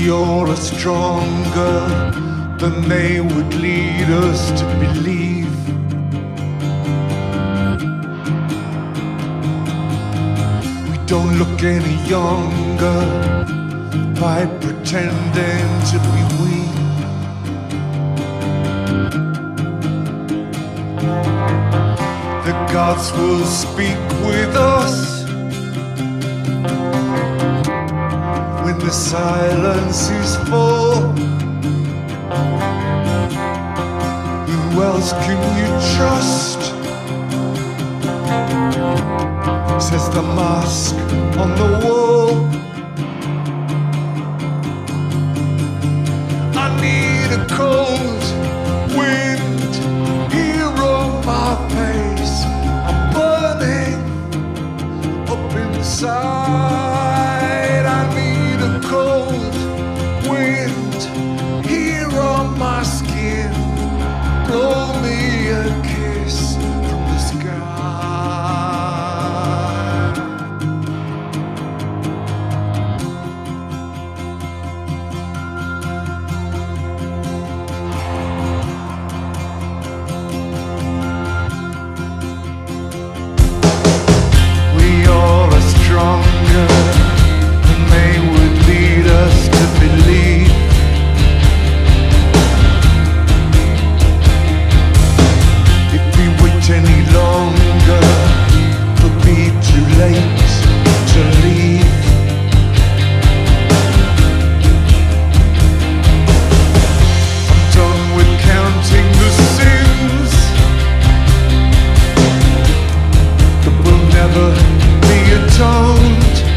you're stronger than they would lead us to believe. We don't look any younger by pretending to be weak. The gods will speak with us when the silence is full. Who else can you trust? Says the mask on the wall. I need a cold wind here on my face. I'm burning up inside. I need a cold